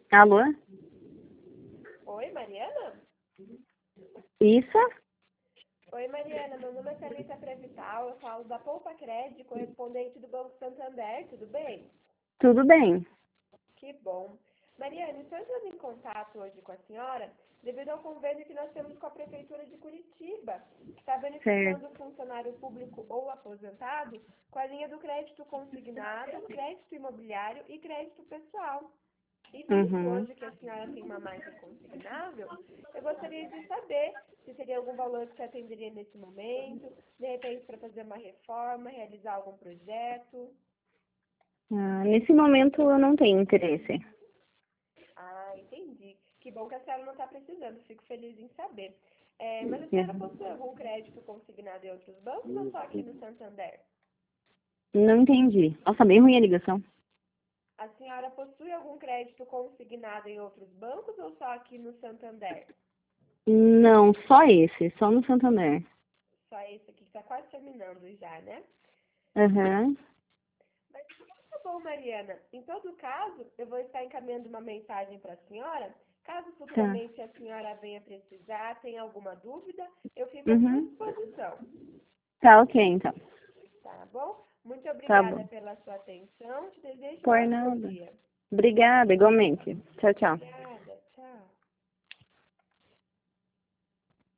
Alô? Oi, Mariana? Isso? Oi, Mariana. Meu nome é Thalita Prevital. Eu falo da Poupa Cred, correspondente do Banco Santander. Tudo bem? Tudo bem. Que bom. Mariana, estou entrando em contato hoje com a senhora devido ao convênio que nós temos com a Prefeitura de Curitiba, que está Certo. beneficiando o funcionário público ou aposentado com a linha do crédito consignado, crédito imobiliário e crédito pessoal. E visto Uhum. hoje que a senhora tem uma marca consignável, eu gostaria de saber se teria algum valor que você atenderia nesse momento, de repente para fazer uma reforma, realizar algum projeto. Nesse momento eu não tenho interesse. Ah, entendi. Que bom que a senhora não está precisando, fico feliz em saber. Mas a senhora Uhum. possui algum crédito consignado em outros bancos ou só aqui no Santander? Não entendi. Nossa, bem ruim a ligação. A senhora possui algum crédito consignado em outros bancos ou só aqui no Santander? Não, só esse, só no Santander. Só esse aqui que está quase terminando já, né? Aham. Mas tá bom, Mariana. Em todo caso, eu vou estar encaminhando uma mensagem para a senhora. Caso Tá. futuramente a senhora venha precisar, tenha alguma dúvida, eu fico à sua Uhum. disposição. Tá ok, então. Tá bom? Muito Tá obrigada bom. pela sua atenção. Te desejo um Por ótimo nada. dia. Obrigada, igualmente. Tchau, tchau. Obrigada.